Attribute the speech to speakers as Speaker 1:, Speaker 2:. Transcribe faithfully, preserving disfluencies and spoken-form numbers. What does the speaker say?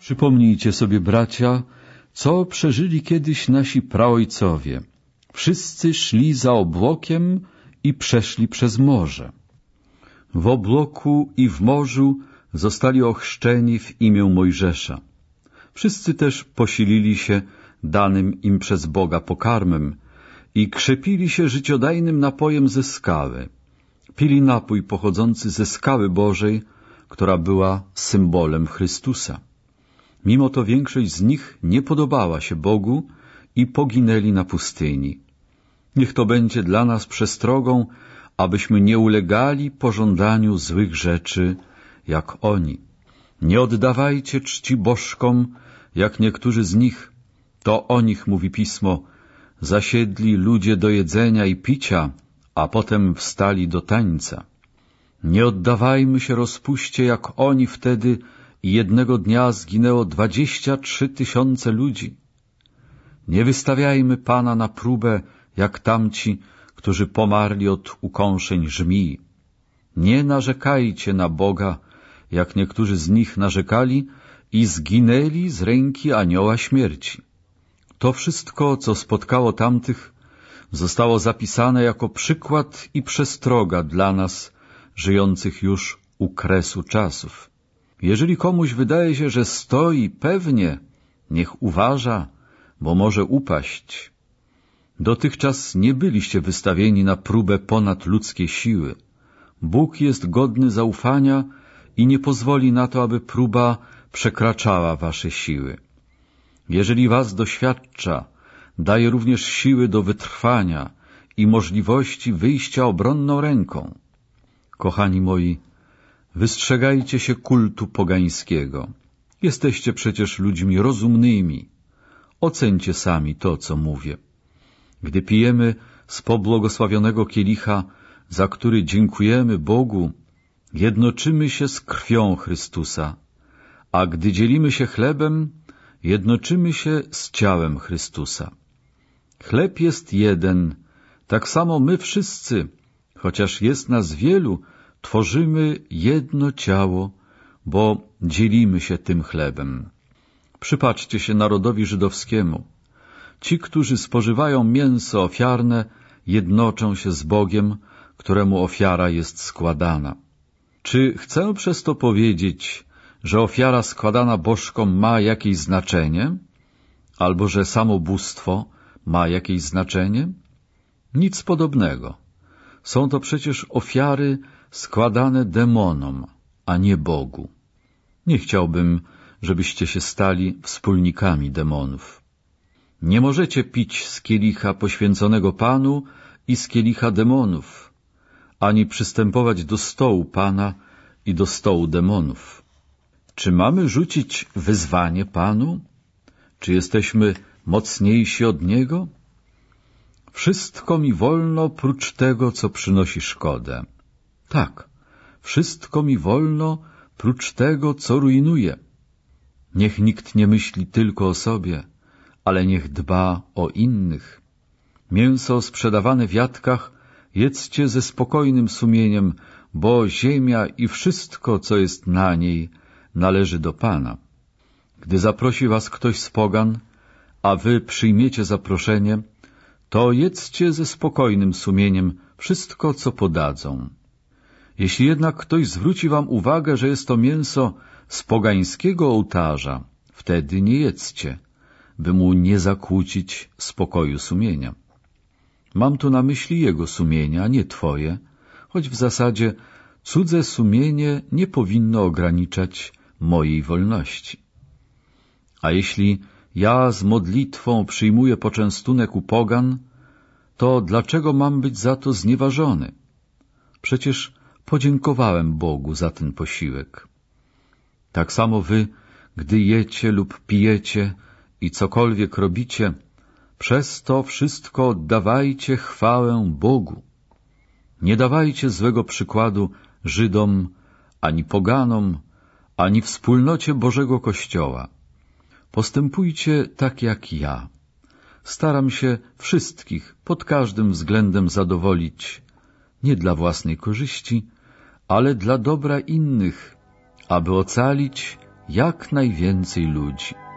Speaker 1: Przypomnijcie sobie, bracia, co przeżyli kiedyś nasi praojcowie. Wszyscy szli za obłokiem i przeszli przez morze. W obłoku i w morzu zostali ochrzczeni w imię Mojżesza. Wszyscy też posilili się danym im przez Boga pokarmem i krzepili się życiodajnym napojem ze skały. Pili napój pochodzący ze skały Bożej, która była symbolem Chrystusa. Mimo to większość z nich nie podobała się Bogu i poginęli na pustyni. Niech to będzie dla nas przestrogą, abyśmy nie ulegali pożądaniu złych rzeczy, jak oni. Nie oddawajcie czci bożkom, jak niektórzy z nich. To o nich mówi Pismo. Zasiedli ludzie do jedzenia i picia, a potem wstali do tańca. Nie oddawajmy się rozpuście, jak oni wtedy, i jednego dnia zginęło dwadzieścia trzy tysiące ludzi. Nie wystawiajmy Pana na próbę, jak tamci, którzy pomarli od ukąszeń żmii. Nie narzekajcie na Boga, jak niektórzy z nich narzekali i zginęli z ręki anioła śmierci. To wszystko, co spotkało tamtych, zostało zapisane jako przykład i przestroga dla nas, żyjących już u kresu czasów. Jeżeli komuś wydaje się, że stoi pewnie, niech uważa, bo może upaść. Dotychczas nie byliście wystawieni na próbę ponad ludzkie siły. Bóg jest godny zaufania i nie pozwoli na to, aby próba przekraczała wasze siły. Jeżeli was doświadcza, daje również siły do wytrwania i możliwości wyjścia obronną ręką. Kochani moi, wystrzegajcie się kultu pogańskiego. Jesteście przecież ludźmi rozumnymi. Oceńcie sami to, co mówię. Gdy pijemy z pobłogosławionego kielicha, za który dziękujemy Bogu, jednoczymy się z krwią Chrystusa, a gdy dzielimy się chlebem, jednoczymy się z ciałem Chrystusa. Chleb jest jeden, tak samo my wszyscy, chociaż jest nas wielu, tworzymy jedno ciało, bo dzielimy się tym chlebem. Przypatrzcie się narodowi żydowskiemu. Ci, którzy spożywają mięso ofiarne, jednoczą się z Bogiem, któremu ofiara jest składana. Czy chcę przez to powiedzieć, że ofiara składana bożkom ma jakieś znaczenie? Albo że samo bóstwo ma jakieś znaczenie? Nic podobnego. Są to przecież ofiary składane demonom, a nie Bogu. Nie chciałbym, żebyście się stali wspólnikami demonów. Nie możecie pić z kielicha poświęconego Panu i z kielicha demonów, ani przystępować do stołu Pana i do stołu demonów. Czy mamy rzucić wyzwanie Panu? Czy jesteśmy mocniejsi od Niego? Wszystko mi wolno prócz tego, co przynosi szkodę. Tak, wszystko mi wolno prócz tego, co rujnuje. Niech nikt nie myśli tylko o sobie, ale niech dba o innych. Mięso sprzedawane w jatkach jedzcie ze spokojnym sumieniem, bo ziemia i wszystko, co jest na niej, należy do Pana. Gdy zaprosi was ktoś z pogan, a wy przyjmiecie zaproszenie, to jedzcie ze spokojnym sumieniem wszystko, co podadzą. Jeśli jednak ktoś zwróci wam uwagę, że jest to mięso z pogańskiego ołtarza, wtedy nie jedzcie, by mu nie zakłócić spokoju sumienia. Mam tu na myśli jego sumienie, a nie twoje, choć w zasadzie cudze sumienie nie powinno ograniczać mojej wolności. A jeśli ja z modlitwą przyjmuję poczęstunek u pogan, to dlaczego mam być za to znieważony? Przecież podziękowałem Bogu za ten posiłek. Tak samo wy, gdy jecie lub pijecie i cokolwiek robicie, przez to wszystko oddawajcie chwałę Bogu. Nie dawajcie złego przykładu Żydom, ani poganom, ani wspólnocie Bożego Kościoła. Postępujcie tak jak ja. Staram się wszystkich pod każdym względem zadowolić, nie dla własnej korzyści, ale dla dobra innych, aby ocalić jak najwięcej ludzi.